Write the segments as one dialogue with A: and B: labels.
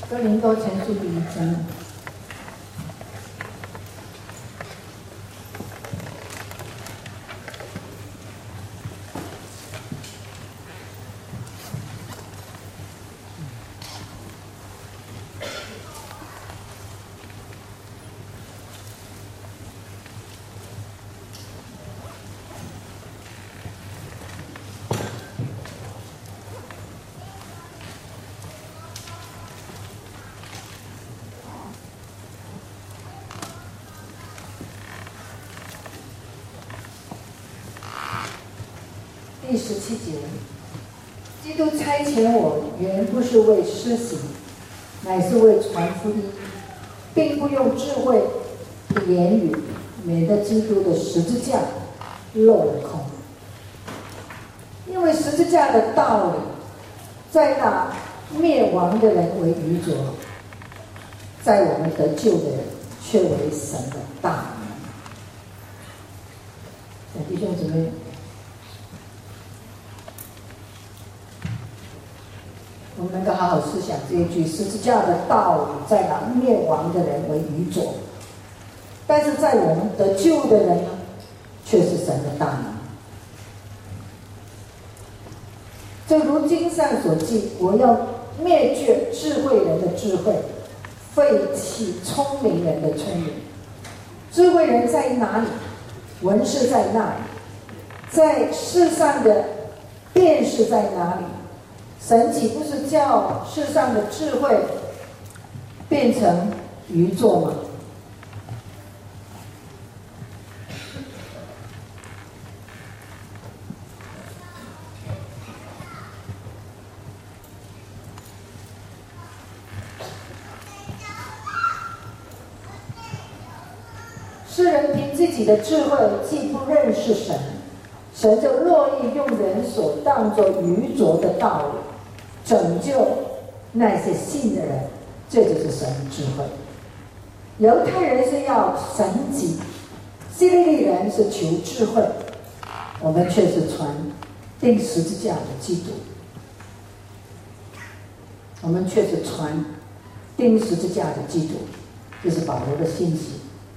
A: 哥林多前书第1章。第17节，基督差遣我，原不是为施行，乃是为传福音，并不用智慧的言语，免得基督的十字架落了空。因为十字架的道理，在那灭亡的人为愚拙，在我们得救的人却为神的大能。弟兄姊妹，我们能够好好思想这一句：十字架的道理，在那灭亡的人为愚拙，但是在我们得救的人呢，却是神的大能。正如经上所记，我要灭绝智慧人的智慧，废弃聪明人的聪明。智慧人在哪里？文士在那里。在世上的辨识在哪里？神岂不是叫世上的智慧变成愚拙吗？世人凭自己的智慧，既不认识神，神就乐意用人所当作愚拙的道理，拯救那些信的人。这就是神的智慧。犹太人是要神迹，希利尼人是求智慧，我们却是传钉十字架的基督。我们却是传钉十字架的基督，这是保罗的信息。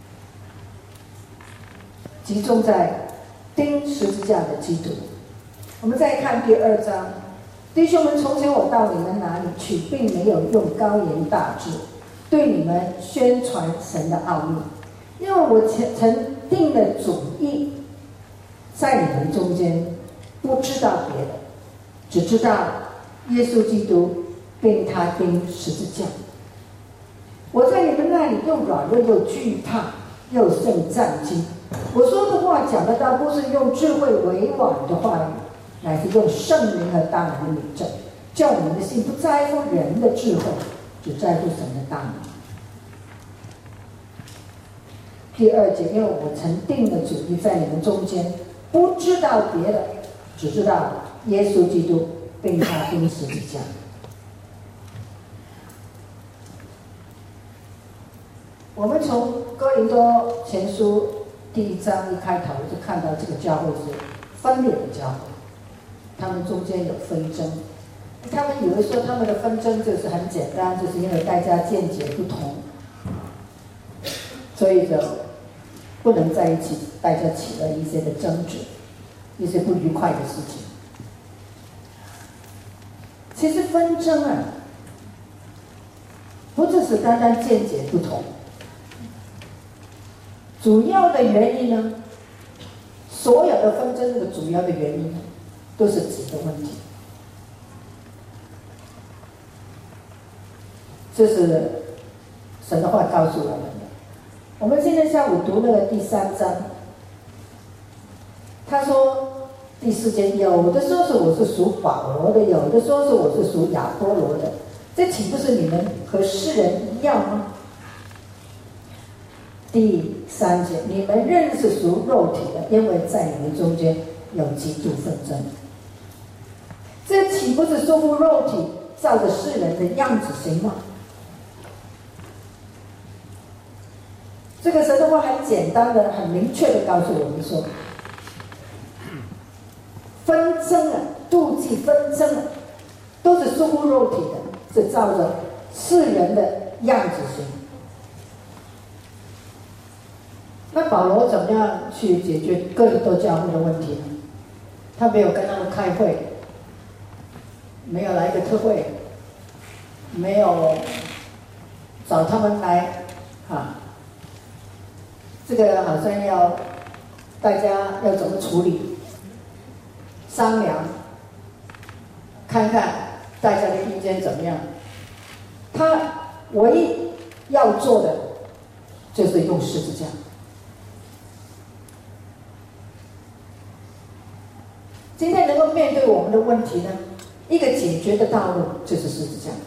A: 集中在钉十字架的基督。我们再看第2章，弟兄们，从前我到你们哪里去，并没有用高言大志对你们宣传神的奥秘，因为我曾定了主意，在你们中间不知道别的，只知道耶稣基督并他钉十字架。我在你们那里又软弱又惧怕，又甚战惊。我说的话讲的倒不是用智慧委婉的话语，乃是用圣灵和大能的领证，叫你们的心不在乎人的智慧，只在乎神的大能。第2节，因为我曾定了主意，在你们中间不知道别的，只知道耶稣基督并他钉十字架。我们从哥林多前书第1章一开头就看到这个教会是分裂的教会，他们中间有纷争。他们以为说他们的纷争就是很简单，就是因为大家见解不同，所以就不能在一起，大家起了一些的争执，一些不愉快的事情。其实纷争啊，不只是单单见解不同，主要的原因呢，所有的纷争的主要的原因都是几个问题。这是神的话告诉我们的。我们今天下午读那个第3章，他说第4节，有的说是我是属保罗的，有的说是我是属亚波罗的，这岂不是你们和世人一样吗？第3节，你们认识属肉体的，因为在你们中间有极度纷争。这岂不是说服肉体照着世人的样子行吗？这个神的话很简单的、很明确的告诉我们说，纷争啊、妒忌纷争啊，都是说服肉体的，是照着世人的样子行。那保罗怎么样去解决哥林多教会的问题呢？他没有跟他们开会，没有来一个特会，没有找他们来这个好像要大家要怎么处理，商量，看看大家的意见怎么样。他唯一要做的就是用十字架。今天能够面对我们的问题呢，一个解决的道路就是十字架。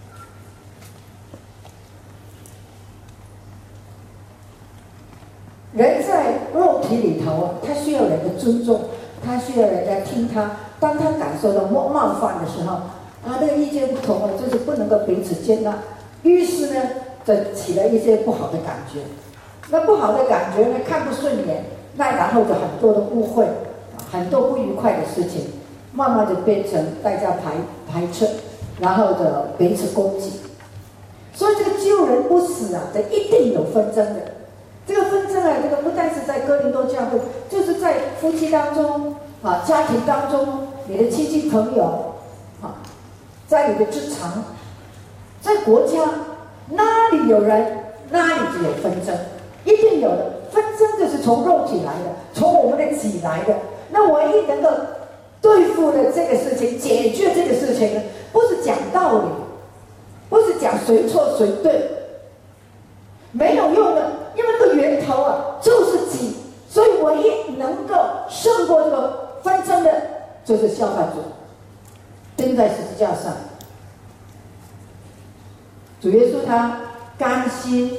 A: 人在肉体里头他需要人的尊重，他需要人家听他。当他感受到冒犯的时候，这个意见不同就是不能够彼此接纳，于是呢，就起了一些不好的感觉。那不好的感觉呢，看不顺眼，那然后就很多的误会，很多不愉快的事情，慢慢就变成大家排斥，然后的彼此攻击。所以这个救人不死这一定有纷争的。这个纷争这个不但是在哥林多教会，就是在夫妻当中家庭当中，你的亲戚朋友在你的职场，在国家，哪里有人，哪里就有纷争，一定有的。纷争就是从肉体来的，从我们的己来的。那唯一能够对付的这个事情，解决这个事情呢，不是讲道理，不是讲谁错谁对，没有用的，因为那个源头就是己，所以唯一能够胜过这个纷争的，就是效法主，钉在十字架上。主耶稣他甘心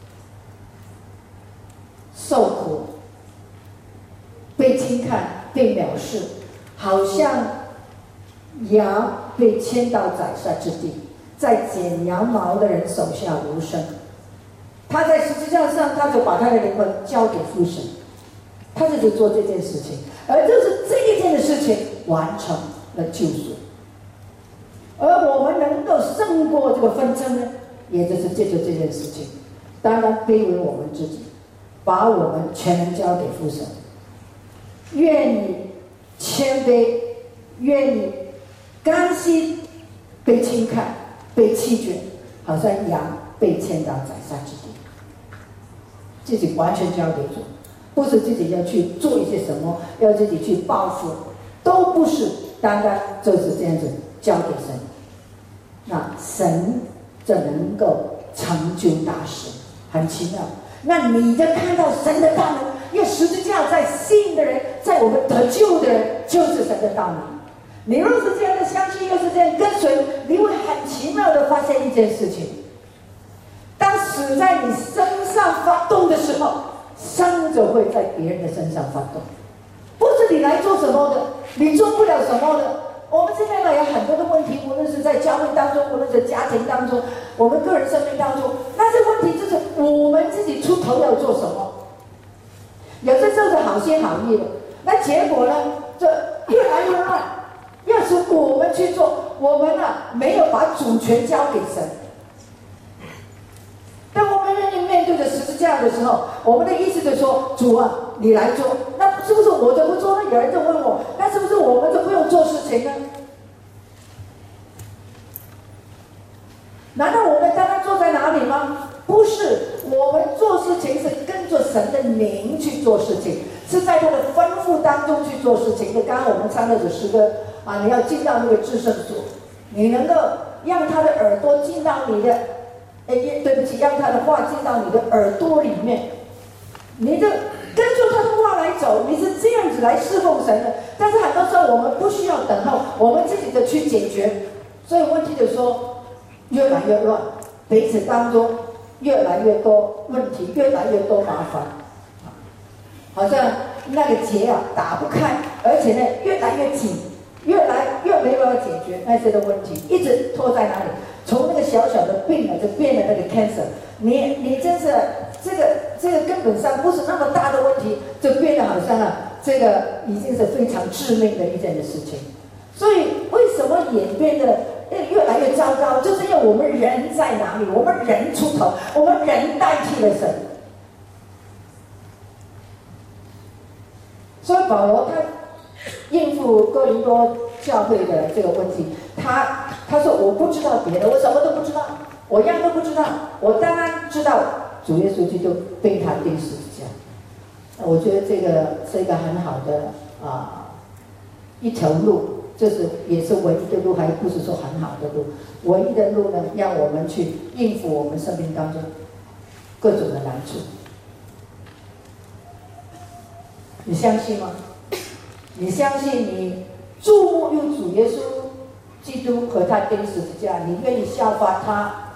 A: 受苦，被轻看，被藐视，好像羊被牵到宰杀之地，在剪羊毛的人手下无声。他在十字架上，他就把他的灵魂交给父神，他就做这件事情，而就是这一件的事情完成了救赎。而我们能够胜过这个纷争呢，也就是借着这件事情，当然卑微我们自己，把我们全能交给父神。愿你谦卑，愿你甘心被轻看，被弃绝，好像羊被牵到宰杀之地，自己完全交给主，不是自己要去做一些什么，要自己去报复，都不是，单单就是这样子交给神，那神就能够成就大事，很奇妙。那你就看到神的大能，因为十字架在信的人，在我们得救的人，就是神的大能。你若是这样的相信，又是这样跟随，你会很奇妙的发现一件事情：当死在你身上发动的时候，生就会在别人的身上发动，不是你来做什么的，你做不了什么的。我们现在有很多的问题，无论是在教会当中，无论是家庭当中，我们个人生命当中，那些问题就是我们自己出头要做什么。有的时候是好心好意的，那结果呢，这越来越乱。要是我们去做，我们没有把主权交给神。当我们愿意面对着十字架的时候，我们的意思就是说，主你来做，那是不是我就不做呢？有人就问我，那是不是我们就不用做事情呢？难道我们单单坐在哪里吗？不是，我们做事情是跟着神的名去做事情，是在他的吩咐当中去做事情。就刚刚我们唱的这诗歌你要进到那个至圣所，你能够让他的耳朵进到你的，对不起，让他的话进到你的耳朵里面，你就跟着他的话来走，你是这样子来侍奉神的。但是很多时候我们不需要等候，我们自己的去解决。所以问题就是说，越来越乱，彼此当中越来越多问题，越来越多麻烦，好像那个结打不开，而且呢越来越紧，越来越没办法解决那些的问题，一直拖在那里。从那个小小的病就变了那个 cancer， 你真是这个根本上不是那么大的问题，就变得好像这个已经是非常致命的一件的事情。所以为什么演变的越来越糟糕，就是因为我们人在哪里，我们人出头，我们人代替了神。所以保罗他应付哥林多教会的这个问题，他说我不知道别的，我什么都不知道，我样都不知道，我当然知道主耶稣基督被他钉十字架。我觉得这个是一个很好的一条路，就是也是唯一的路，还不是说很好的路。唯一的路呢，让我们去应付我们生命当中各种的难处。你相信吗？你相信你注目于主耶稣基督和他钉十字架，你愿意效法他，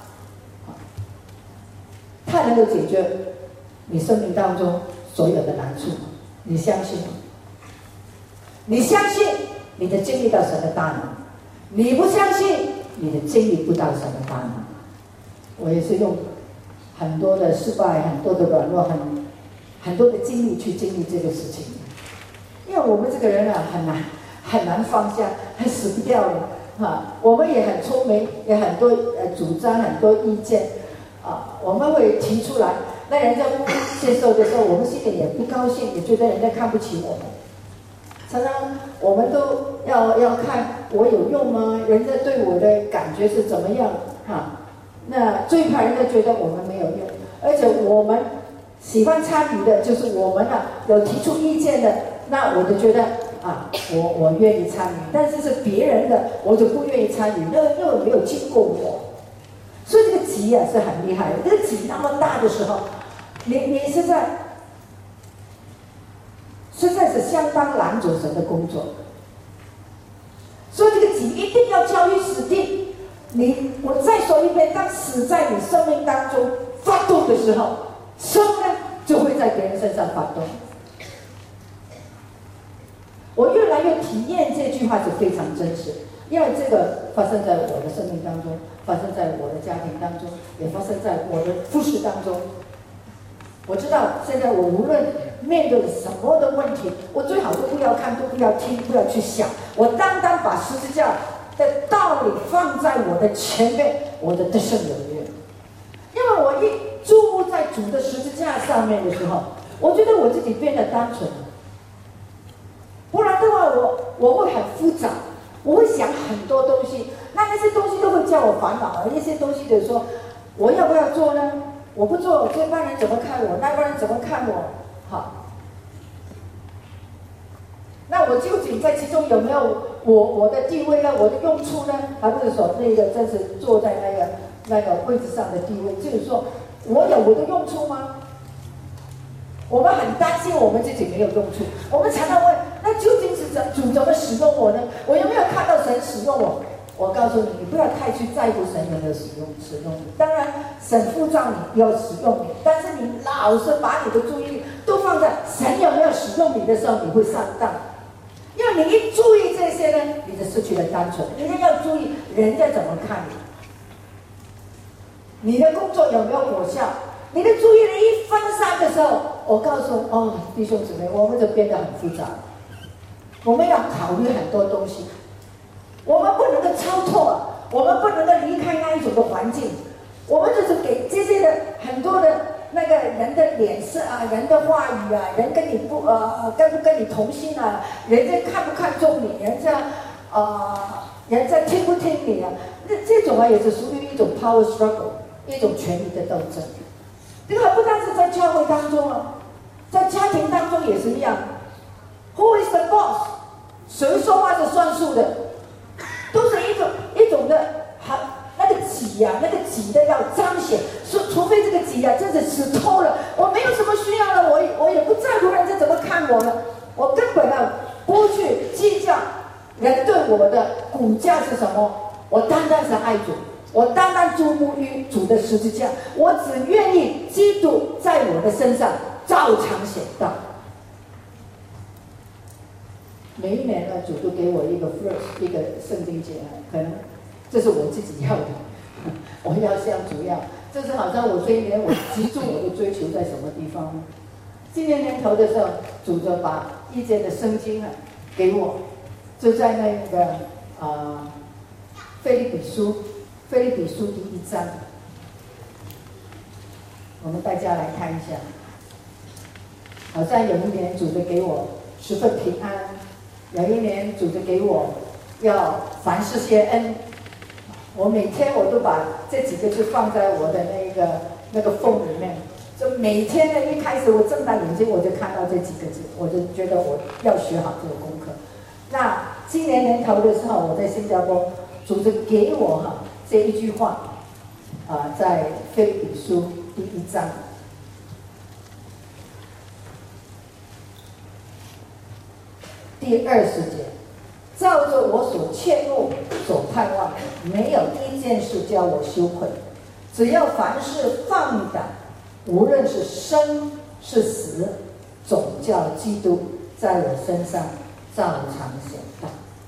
A: 他能够解决你生命当中所有的难处吗？你相信吗？你相信你的经历到神的大能，你不相信你的经历不到神的大能。我也是用很多的失败，很多的软弱，很多的经历去经历这个事情，因为我们这个人啊很难放下，很死不掉的我们也很聪明，也很多主张，很多意见我们会提出来，那人家不接受的时候，我们心里也不高兴，也觉得人家看不起我们。常常我们都要看我有用吗？人家对我的感觉是怎么样那最怕人家觉得我们没有用，而且我们喜欢参与的，就是我们有提出意见的，那我就觉得我愿意参与，但是是别人的我就不愿意参与，因为没有经过我。所以这个急是很厉害的，这个急那么大的时候，你实在是相当拦阻神的工作。所以这个急一定要交于死地。我再说一遍，当死在你生命当中发动的时候，生呢就会在别人身上发动。我越来越体验这句话是非常真实，因为这个发生在我的生命当中，发生在我的家庭当中，也发生在我的服事当中。我知道现在我无论面对什么的问题，我最好都不要看，都不要听，不要去想，我单单把十字架的道理放在我的前面，我的得胜有余。因为我一注目在主的十字架上面的时候，我觉得我自己变得单纯，不然的话我会很复杂，我会想很多东西，那些东西都会叫我烦恼，而一些东西就是说我要不要做呢？我不做，这帮人怎么看我？那帮人怎么看我？那我究竟在其中有没有我的地位呢？我的用处呢？还不是说那个真是坐在那个位置上的地位，就是说我有我的用处吗？我们很担心我们自己没有用处，我们常常问：那究竟是主怎么使用我呢？我有没有看到神使用我？我告诉你，你不要太去在乎神有没有使用你。当然，神呼召你要使用你，但是你老是把你的注意力都放在神有没有使用你的时候，你会上当。因为你一注意这些呢，你就失去了单纯。你要注意人家怎么看你，你的工作有没有果效？你的注意力一分散的时候，我告诉弟兄姊妹，我们就变得很复杂。我们要考虑很多东西，我们不能够超脱，我们不能够离开那一种的环境。我们就是给这些的很多的那个人的脸色人的话语人跟你跟不跟你同心人家看不看重你，人家听不听你那这种也是属于一种 power struggle， 一种权力的斗争。这个还不单是在教会当中在家庭当中也是一样。Who is the boss？ 谁说话是算数的？都是一种的那个己的要彰显，除非这个己真是死透了，我没有什么需要了，我也不在乎人家怎么看我了，我根本不去计较人对我的骨架是什么，我单单是爱主，我单单注目于主的十字架，我只愿意基督在我的身上照常显道。每一年主都给我一个 verse， 一个圣经节可能这是我自己要的，我要向主要，这是好像我这一年我集中我的追求在什么地方呢？今年年头的时候，主就把一节的圣经给我，就在那个腓立比书第1章，我们大家来看一下。好像有一年主的给我10份平安，有一年主的给我要凡事谢恩。我每天我都把这几个字放在我的那个缝里面，就每天呢一开始我睁大眼睛我就看到这几个字，我就觉得我要学好这个功课。那今年年头的时候，我在新加坡，主就给我这一句话在腓立比书第1章。第20节，照着我所切慕、所盼望的，没有一件事叫我羞愧。只要凡事放胆，无论是生是死，总叫基督在我身上照常显大。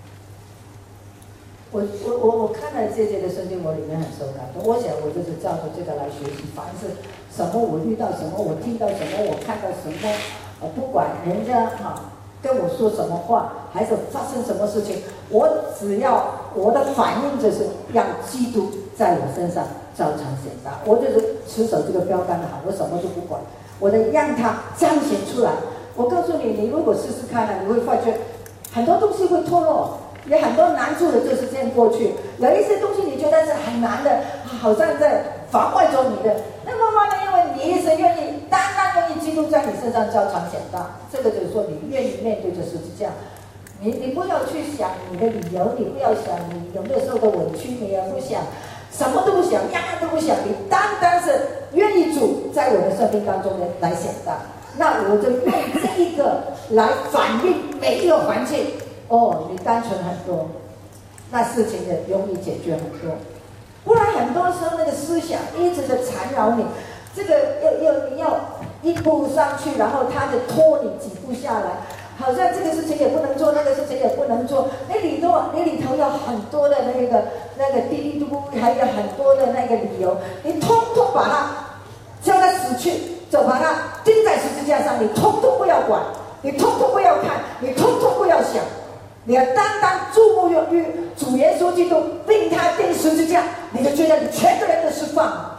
A: 我看了这节的圣经，我里面很受感动。我想我就是照着这个来学习，凡是什么我遇到什么，我听到什么，我看到什么，不管人家跟我说什么话，还是发生什么事情，我只要我的反应就是让基督在我身上照常显大。我就是持守这个标杆的好，我什么都不管，我得让它彰显出来。我告诉你，你如果试试看你会发觉很多东西会脱落，有很多难处的就这样过去，有一些东西你觉得是很难的，好像在妨碍着你的，那慢慢的，因为你是愿意单愿意基督在你身上照常显大，这个就是说你愿意面对这十字架。你不要去想你的理由，你不要想你有没有受到委屈，你也不想什么都不想，样样都不想，你单是愿意主在我的生命当中来显大，那我就用这一个来反映每一个环境。你单纯很多，那事情也容易解决很多。不然很多时候那个思想一直的缠绕你，这个你要一步上去，然后他就拖你几步下来，好像这个事情也不能做，那个事情也不能做。你里头有很多的那个滴滴嘟嘟，还有很多的那个理由，你通通把它叫他死去，就把它钉在十字架上，你通通不要管，你通通不要看，你通通不要想。你要单注目于主耶稣基督，并他钉十字架，你就觉得你全个人的释放，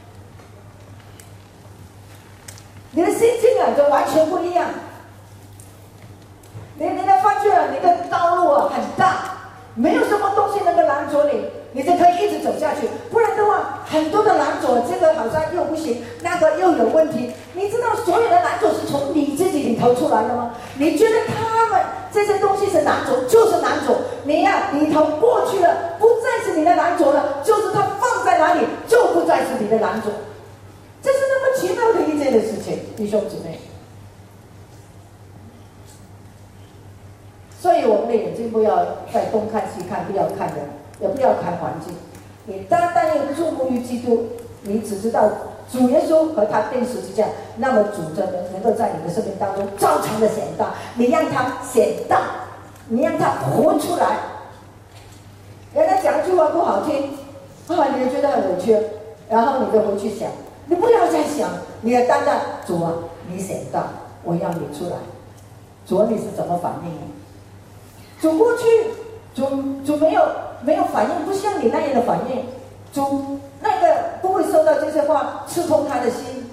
A: 你的心境就完全不一样。你发觉你的道路很大，没有什么东西能够拦阻你，你就可以一直走下去。不然的话，很多的拦阻，这个好像又不行，那个又有问题。你知道所有的拦阻是从你自己里头出来的吗？你觉得他们这些东西是拦阻，就是拦阻。你里头过去了，不再是你的拦阻了，就是它放在哪里，就不再是你的拦阻。这是那么奇妙的一件的事情，弟兄姊妹。所以我们的眼睛不要再东看西看，不要看人，也不要看环境。你单要注目于基督，你只知道主耶稣和他钉十字架，那么主真的能够在你的生命当中照常的显大。你让他显大，你让他活出来。人家讲一句话不好听，你就觉得很委屈，然后你就回去想，你不要再想，你要单主啊，你显大，我要你出来。主你是怎么反应的？主过去，主没有反应，不像你那样的反应。主那个不会受到这些话刺痛他的心。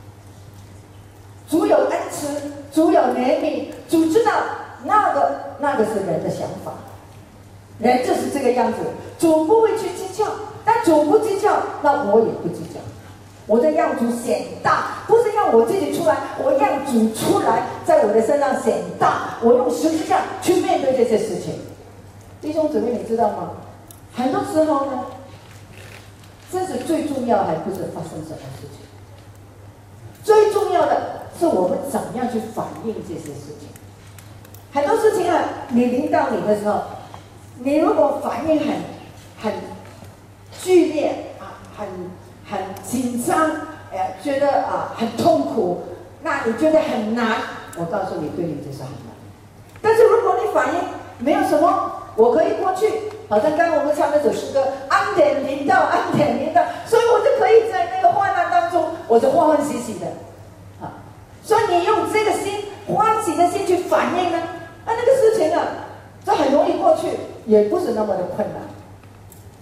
A: 主有恩慈，主有怜悯，主知道那个是人的想法，人就是这个样子。主不会去计较，但主不计较，那我也不计较。我在让主显大，不是让我自己出来，我让主出来，在我的身上显大。我用十字架去面对这些事情。弟兄姊妹，你知道吗？很多时候呢，这是最重要，还不是发生什么事情。最重要的是我们怎么样去反应这些事情。很多事情你临到你的时候，你如果反应很剧烈很紧张，觉得很痛苦，那你觉得很难，我告诉你，对你这是很难。但是如果你反应没有什么，我可以过去，好像刚刚我们唱那首诗歌，安典临到，安典临到，所以我就可以在那个患难当中，我就欢欢喜喜的，所以你用这个心，欢喜的心去反应呢，那个事情就很容易过去，也不是那么的困难。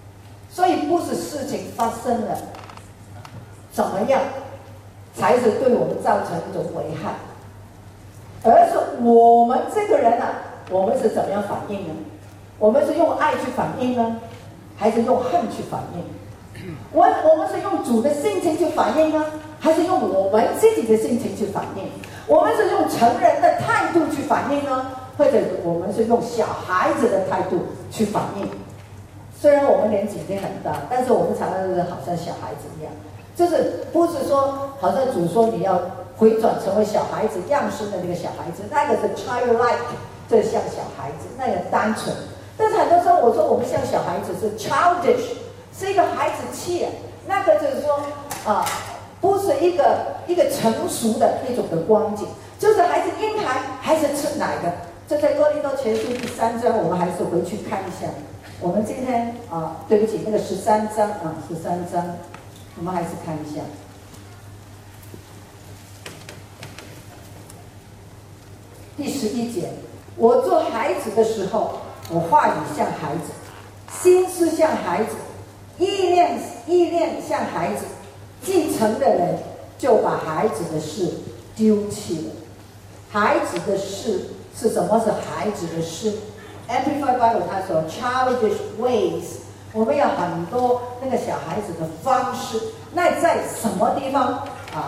A: 发生了，怎么样才是对我们造成一种危害？而是我们这个人啊，我们是怎么样反应呢？我们是用爱去反应呢，还是用恨去反应？我们是用主的性情去反应呢，还是用我们自己的性情去反应？我们是用成人的态度去反应呢，或者我们是用小孩子的态度去反应？虽然我们年纪已经很大，但是我们常常是好像小孩子一样，就是不是说好像主说你要回转成为小孩子样式的那个小孩子，那个是 childlike， 这像小孩子，那个单纯。但是很多时候我说我们像小孩子是 childish， 是一个孩子气，那个就是说不是一个成熟的一种的光景，就是孩子婴孩还是吃奶的。这在哥林多前书第3章，我们还是回去看一下。我们今天对不起，那个13章13章，我们还是看一下。第11节，我做孩子的时候，我话语像孩子，心思像孩子，意念像孩子。继承的人就把孩子的事丢弃了。孩子的事是什么？是孩子的事。Amplified Bible 他说 childish ways， 我们有很多那个小孩子的方式，那在什么地方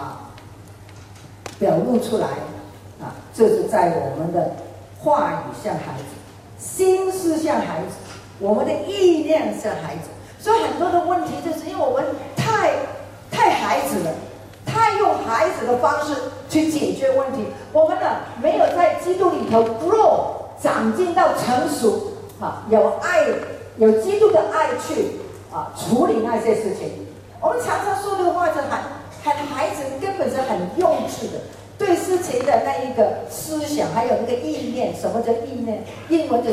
A: 表露出来就是在我们的话语像孩子，心思像孩子，我们的意念像孩子。所以很多的问题就是因为我们太孩子了，太用孩子的方式去解决问题，我们呢没有在基督里头 grow 长进到成熟有爱，有基督的爱去处理那些事情。我们常常说的话是孩子根本是很幼稚的，对事情的那一个思想还有那个意念。什么叫意念？英文就是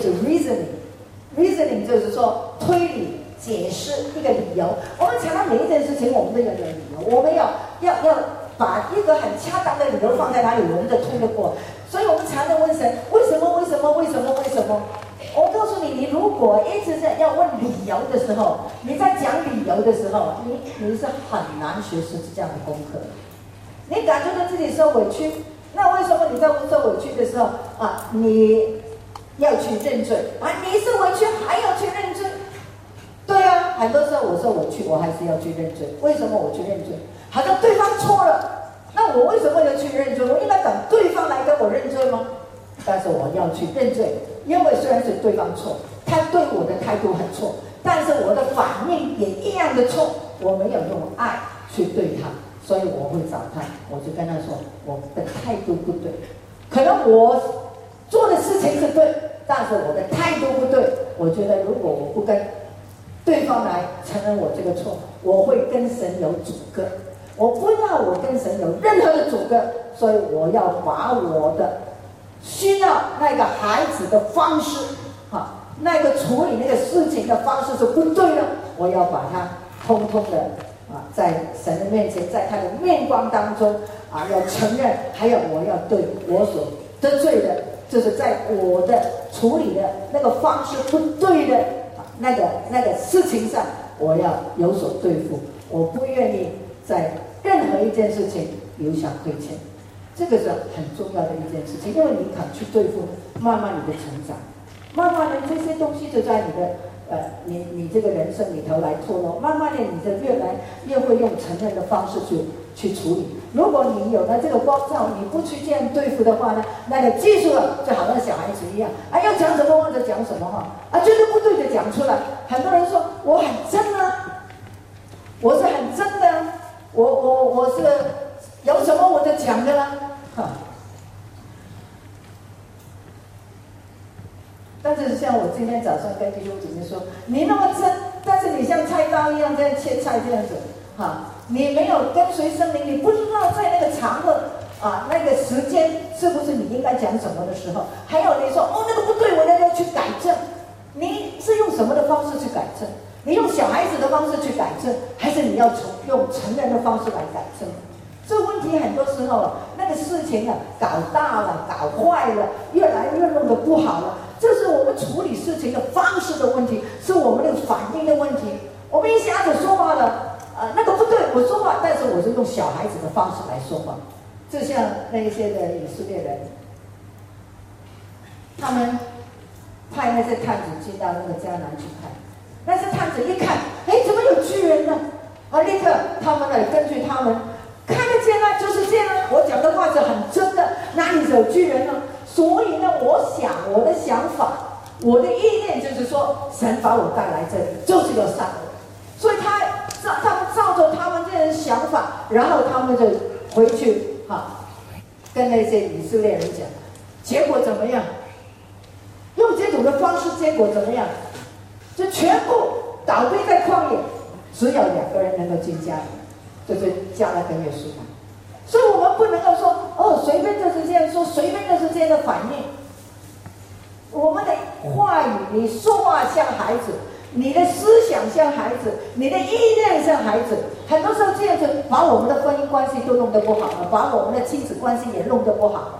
A: reasoning 就是说推理解释一个理由。我们常常每一件事情我们都有理由，我们要把一个很恰当的理由放在哪里，我们就推得过。所以我们常常问神，为什么？我告诉你，你如果一直在要问理由的时候，你在讲理由的时候，你是很难学十字架的功课。你感觉到自己受委屈，那为什么你在受委屈的时候你要去认罪你受委屈还要去认罪？对啊，很多时候我受委屈，我还是要去认罪。为什么我去认罪？好像对方错了，那我为什么要去认罪？我应该等对方来跟我认罪吗？但是我要去认罪，因为虽然是对方错，他对我的态度很错，但是我的反应也一样的错。我没有用爱去对他，所以我会找他，我就跟他说我的态度不对，可能我做的事情是对，但是我的态度不对。我觉得如果我不跟对方来承认我这个错，我会跟神有阻隔，我不要我跟神有任何的阻隔，所以我要把我的需要那个孩子的方式那个处理那个事情的方式是不对的，我要把它通通的在神的面前，在他的面光当中要承认，还有我要对我所得罪的，就是在我的处理的那个方式不对的那个事情上，我要有所对付。我不愿意在任何一件事情留下亏欠，这个是很重要的一件事情。因为你肯去对付，慢慢你的成长，慢慢的这些东西就在你的你这个人生里头来透露，慢慢的你就越来越会用承认的方式去处理。如果你有了这个光照，你不去这样对付的话呢，那个记住了，就好像小孩子一样要讲什么或者讲什么觉得不对的讲出来。很多人说我很真我是很真的我是有什么我就讲的啦但是像我今天早上跟弟兄姐妹说，你那么真，但是你像菜刀一样这样切菜这样子你没有跟随圣灵，你不知道在那个场合那个时间是不是你应该讲什么的时候，还有你说那个不对，我要去改正。你是用什么的方式去改正？你用小孩子的方式去改正，还是你要用成人的方式来改正？这个问题很多时候那个事情搞大了，搞坏了，越来越弄得不好了，这是我们处理事情的方式的问题，是我们的反应的问题。 我们一下子说话了，那个不对，我说话，但是我是用小孩子的方式来说话，就像那一些的以色列人，他们派那些探子进到那个迦南去看，但是探子一看，哎，怎么有巨人呢？立刻他们呢根据他们看得见啊，就是这样啊，我讲的话是很真的，哪里有巨人呢？所以呢，我的想法，我的意念就是说，神把我带来这里，就是要杀我。所以他们照着他们这样的想法，然后他们就回去跟那些以色列人讲，结果怎么样？用这种的方式，结果怎么样？就全部倒闭在旷野，只有2个人能够进家里，就是迦勒跟约书亚。所以我们不能够说随便就是这样说，随便就是这样的反应。我们的话语，你说话像孩子，你的思想像孩子，你的意念像孩子，很多时候这样子把我们的婚姻关系都弄得不好了，把我们的亲子关系也弄得不好了。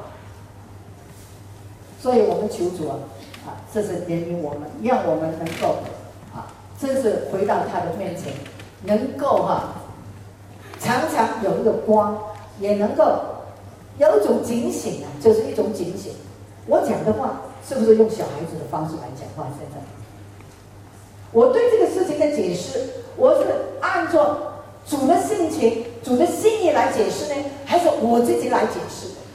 A: 所以我们求主这是怜悯我们，让我们能够真是回到他的面前，能够常常有一个光，也能够有一种警醒就是一种警醒。我讲的话是不是用小孩子的方式来讲话？现在我对这个事情的解释，我是按照主的性情、主的心意来解释呢，还是我自己来解释的？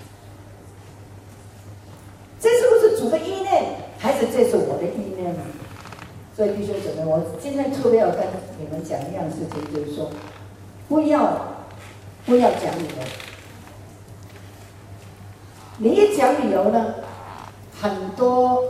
A: 这是不是主的意念，还是这是我的意念呢？所以弟兄姊妹，我今天特别要跟你们讲一样事情，就是说，不要讲理由。你一讲理由呢，很多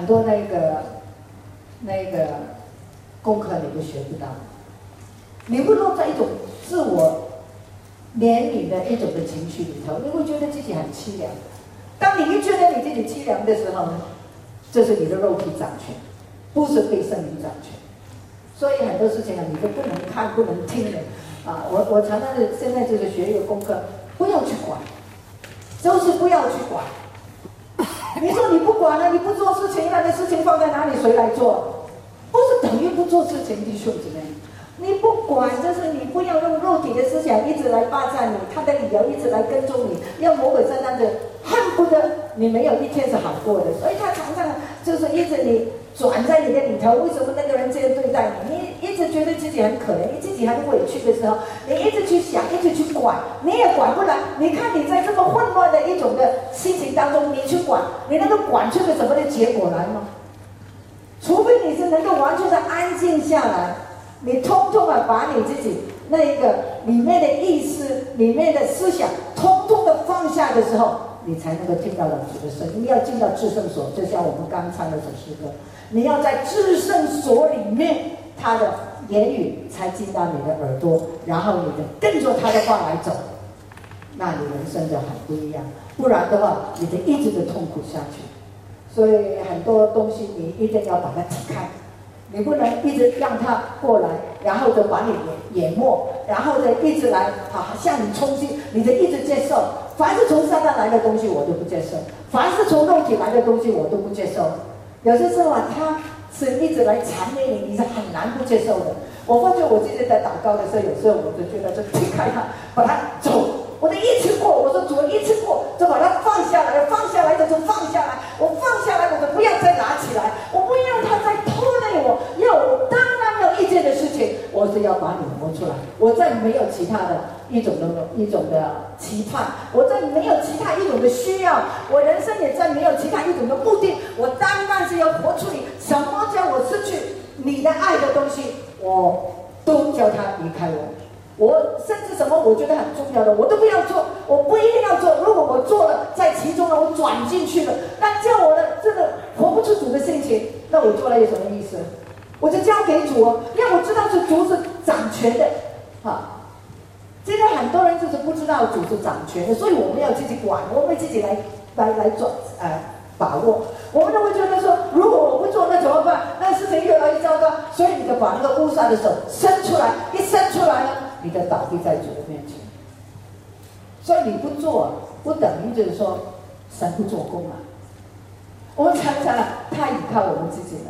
A: 那个功课你都学不到，你会落在一种自我怜悯的一种的情绪里头，你会觉得自己很凄凉。当你一觉得你自己凄凉的时候呢，这是你的肉体掌权，不是被圣灵掌权。所以很多事情你都不能看不能听的我常常现在就是学一个功课，不要去管，就是不要去管。你说你不管了，你不做事情了，那事情放在哪里谁来做？不是等于不做事情，弟兄姊妹，你不管，就是你不要用肉体的思想一直来霸占你，他的理由一直来跟踪你，要魔鬼在那里恨不得你没有一天是好过的，所以他常常就是一直你转在你的里头，为什么那个人这样对待你？你一直觉得自己很可怜，你自己很委屈的时候，你一直去想，一直去管，你也管不来。你看你在这么混乱的一种的心情当中，你去管，你能够管出个什么的结果来吗？除非你是能够完全的安静下来，你通通把你自己那一个里面的意思、里面的思想，通通的放下的时候，你才能够听到主的声音。你要进到至圣所，就像我们刚唱的这首诗歌，你要在至圣所里面，他的言语才进到你的耳朵，然后你就跟着他的话来走，那你人生就很不一样。不然的话，你就一直的痛苦下去。所以很多东西你一定要把它踢开，你不能一直让它过来，然后就把你淹没，然后就一直来向你冲击，你就一直接受。凡是从撒旦来的东西我都不接受，凡是从肉体来的东西我都不接受。有些时候他是一直来缠累你，你是很难不接受的。我发觉我自己在祷告的时候，有时候我就觉得就踢开它，把它走。我的一次过，我说主一次过就把它放下来，放下来的就放下来，我放下来我就不要再拿起来，我不要它再拖累我，要我当然有意见的事情，我是要把你挪出来，我再没有其他的一种的期盼，我再没有其他一种的需要，我人生也再没有其他一种的目的，我单单是要活出你。什么叫我失去你的爱的东西，我都叫他离开我。我甚至什么我觉得很重要的我都不要做，我不一定要做。如果我做了，在其中了，我转进去了，那叫我的这个活不出主的性情，那我做了有什么意思？我就交给主让我知道是主是掌权的现在很多人就是不知道主是掌权的，所以我们要自己管，我们自己来把握。我们都会觉得说，如果我不做，那怎么办？那事情越来越糟糕，所以你就把那个乌撒的手伸出来，一伸出来呢，你就倒闭在主的面前。所以你不做，不等于就是说神不做工我们常常太依靠我们自己了。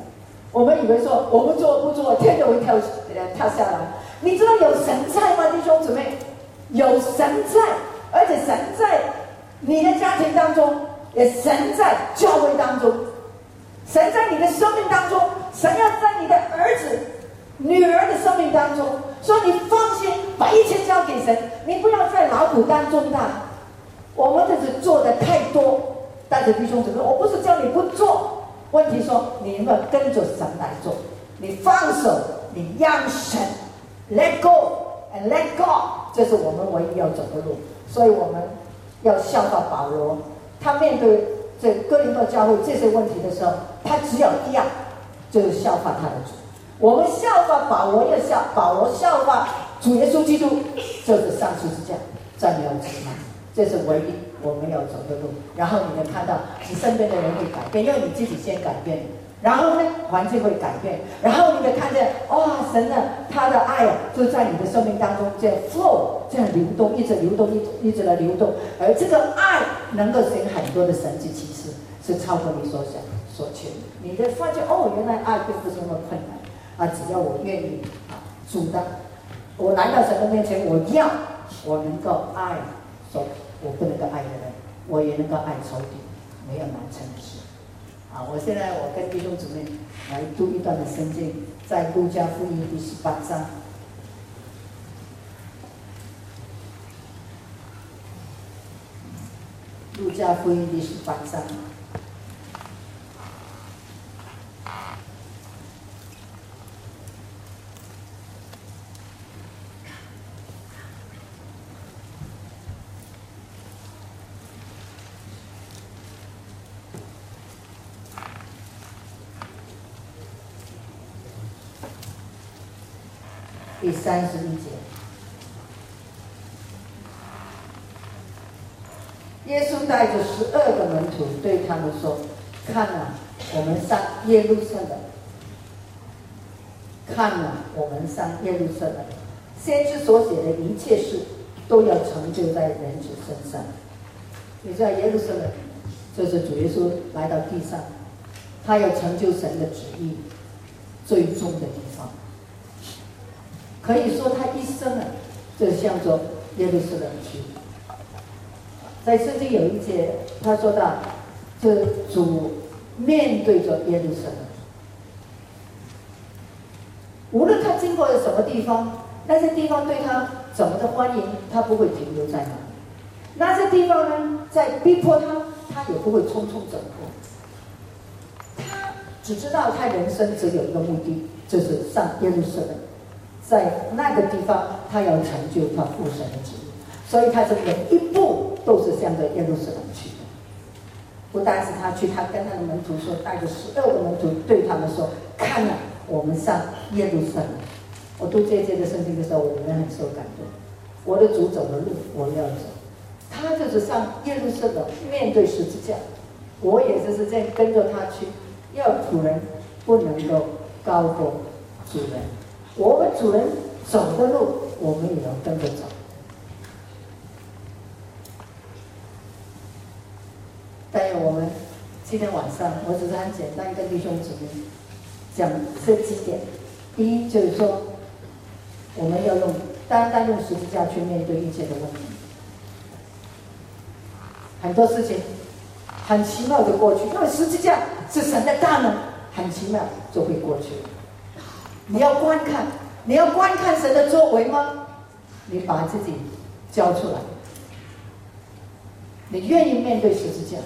A: 我们以为说我不做不做，天就会跳下来。你知道有神在吗，弟兄姊妹？有神在，而且神在你的家庭当中，也神在教会当中，神在你的生命当中，神要在你的儿子、女儿的生命当中。所以你放心，把一切交给神，你不要再劳苦担重担。我们这是做的太多，但是弟兄姊妹，我不是叫你不做，问题说你有没有跟着神来做？你放手，你让神 let go and let God， 这是我们唯一要走的路。所以我们要效法保罗，他面对这哥林多教会这些问题的时候，他只有一样，就是效法他的主。我们效法保罗，保罗效法主耶稣基督，就是上十字架，占有己嘛，这是唯一我们要走的路。然后你能看到你身边的人会改变，因为你自己先改变，然后呢环境会改变，然后你就看见神呢，他的爱就在你的生命当中这样 flow， 这样流动，一直流动，一直的流动，而这个爱能够行很多的神迹奇事，是超过你所想所求的。你就发现原来爱并不是那么困难。只要我愿意主的，我来到神的面前，我能够爱说我不能够爱的人，我也能够爱仇敌，没有难成的事。我现在跟弟兄姊妹来读一段的圣经，在路加福音第18章。路加福音第18章。第31节，耶稣带着12个门徒对他们说：“看啊，我们上耶路撒冷！看啊，我们上耶路撒冷！先知所写的一切事，都要成就在人子身上。”你知道耶路撒冷，就是主耶稣来到地上，他要成就神的旨意最终的地方。可以说他一生就向着耶路撒冷去。在圣经有一节他说到，这主面对着耶路撒冷，无论他经过了什么地方，那些地方对他怎么的欢迎，他不会停留在那里。那些地方呢，在逼迫他，他也不会匆匆走过。他只知道他人生只有一个目的，就是上耶路撒冷。在那个地方，他要成就他父神的旨意，所以他的每一步都是向着耶路撒冷去的。不但是他去，他跟他的门徒说，带着12个门徒对他们说：“看啊，我们上耶路撒冷。”我读这一节的圣经的时候，我们很受感动。我的主走的路，我要走。他就是上耶路撒冷，面对十字架。我也就是这样跟着他去。要主人不能够高过主人。我们主人走的路，我们也要跟着走。但愿我们今天晚上，我只是很简单跟弟兄姊妹讲这几点。第一就是说，我们要单单用十字架去面对一切的问题。很多事情很奇妙就过去，因为十字架是神的大能，很奇妙就会过去。你要观看神的作为吗？你把自己交出来，你愿意面对十字架？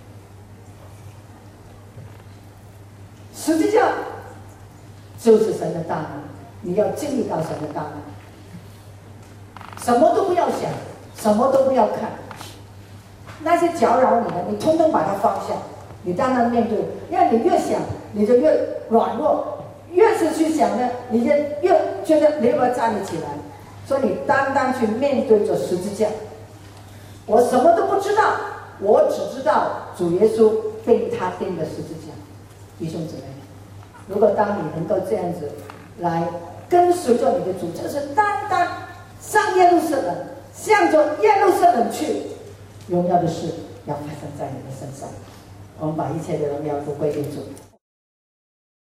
A: 十字架就是神的大能，你要经历到神的大能。什么都不要想，什么都不要看，那些搅扰你的，你通通把它放下，你当然面对。因为你越想，你就越软弱。越是去想呢，你就越觉得你有没有站立起来。所以你单单去面对着十字架。我什么都不知道，我只知道主耶稣被他钉的十字架。弟兄姊妹，如果当你能够这样子来跟随着你的主，就是单单上耶路撒冷，向着耶路撒冷去，荣耀的事要发生在你的身上。我们把一切的荣耀都归给主。